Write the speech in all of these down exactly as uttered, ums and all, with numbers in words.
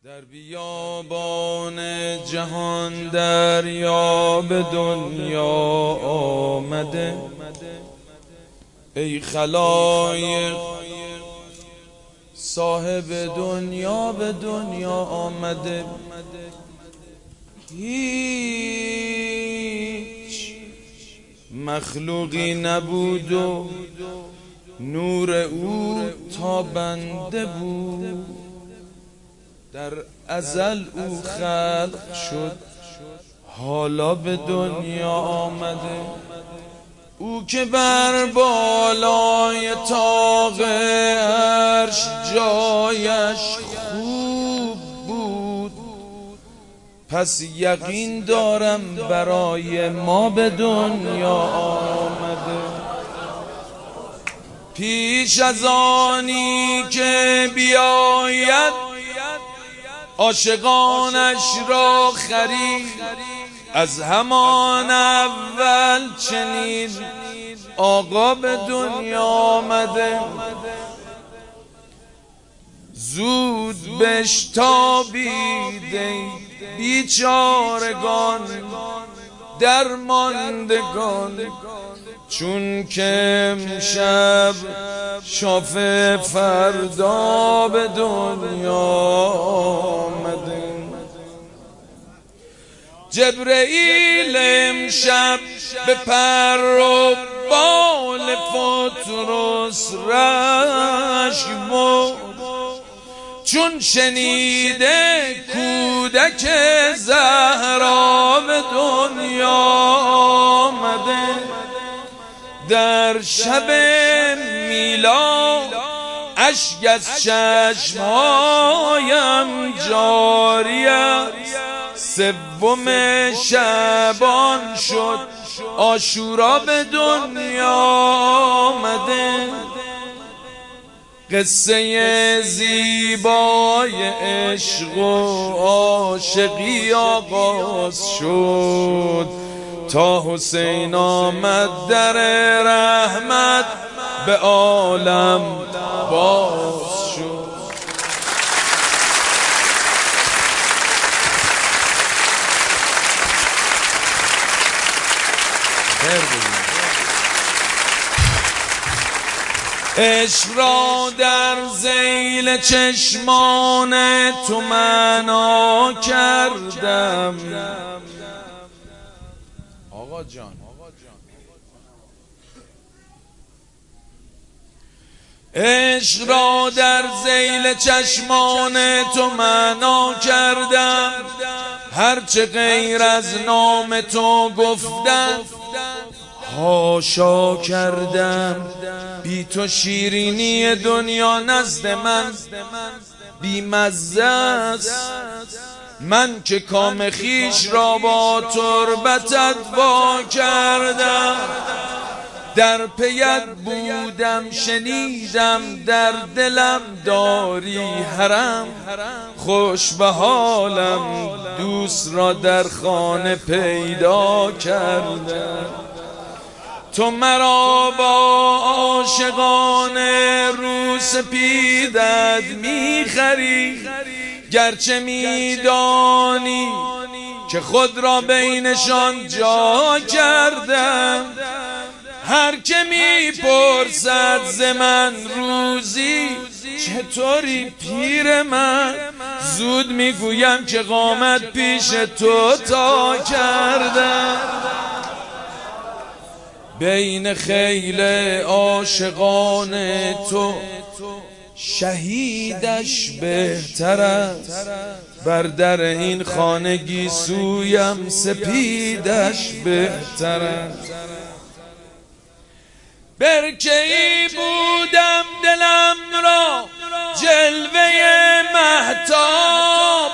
در بیابان جهان دریا به دنیا آمده، ای خلایق صاحب دنیا به دنیا آمده. هیچ مخلوقی نبود و نور او تابنده بود، در ازل او خلق شد حالا به دنیا آمده. او که بر بالای طاق عرش جایش خوب بود، پس یقین دارم برای ما به دنیا آمده. پیش از آنی که بیاید عاشقانش را خرید، از همان اول چنین آقا به دنیا آمده. زود بشتابید بیچارگان درماندگان، چون که امشب شافع فردا به دنیا آمده. جبرئیل امشب به پر و بال فطرس رشک بود، چون شنیده کودک زهرا به دنیا آمده. در شب میلاد اشک از چشمهایم جاری است، سوم شعبان شد عاشورا به دنیا آمده. قصه زیبای عشق و عاشقی آغاز شد، تا حسین آمد در رحمت به عالم باز شد. عشق را در ذیل چشمان تو معنا کردم آقا جان. عشق را در ذیل چشمان تو معنا کردم، هرچه غیر از نام تو گفتم حاشا کردم. بی تو شیرینی دنیا نزد من بی مزه است، من که کام خیش را با تربتت وا کردم. در پیت بودم شنیدم در دلم داری حرم، خوش به حالم دوست را در خانه پیدا کردم. تو مرا با عاشقان رو سپیدت میخری، گرچه میدانی که خود را بینشان جا کردم. هر که میپرسد ز من روزی چطوری پیر من، زود میگویم که قامت پیش تو تا کردم. بین خیل عاشقان تو شهیدش بهتر است، بر در این خانگی سویم سپیدش بهتر است. برکه‌ای بودم دلم را جلوه مهتاب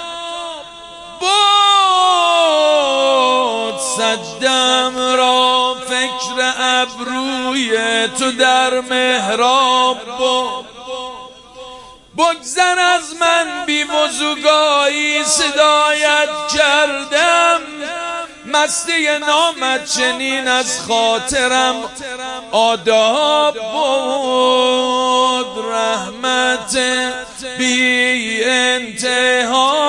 بود، سجدم را فکر ابروی تو در محراب بود. بگذر از من بی وضوگاهی صدایت کردم، مستی نامت چنین از خاطرم آداب بود. رحمت بی انتها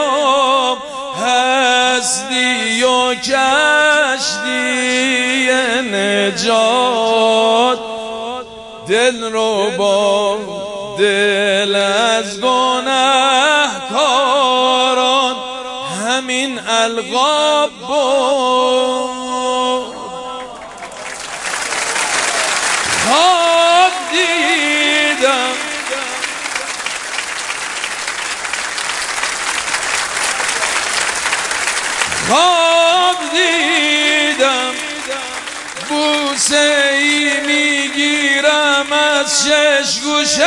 کشتی نجات، دل رو با دل از گناهکاران همین القاب برد. خواب دیدم خواب دیدم بوسه ای میگیرم از شش گوشت،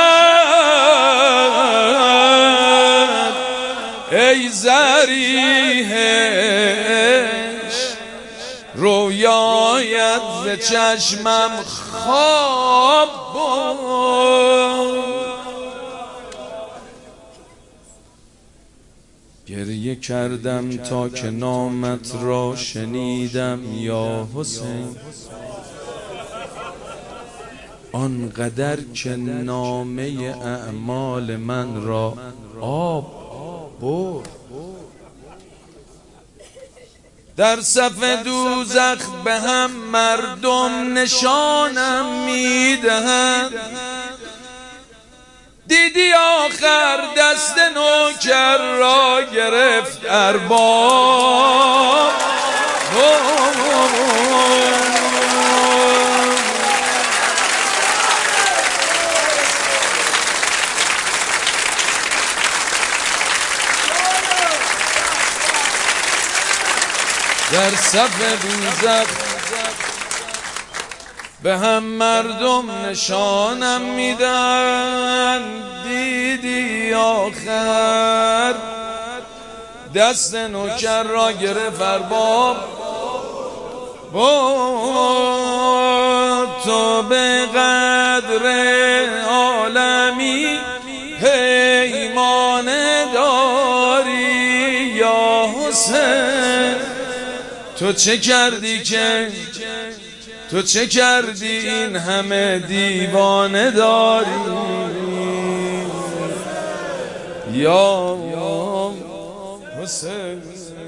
ای ذریحش رویایت ز چشمم خواب بود. گریه کردم تا که نامت را شنیدم یا حسین، آنقدر که نامه اعمال من را آب برد. در صف دوزخ به هم مردم نشانم میدهند، دیدی آخر دست نوکر را گرفت ارباب. در صف دوزخ به هم مردم نشانم میدن، دیدی آخر دست نوکر را گرفت ارباب. با تو به قدر عالمی پیمان داری یا حسین، تو چه کردی که تو چه کردی این همه دیوانه داری یا حسین.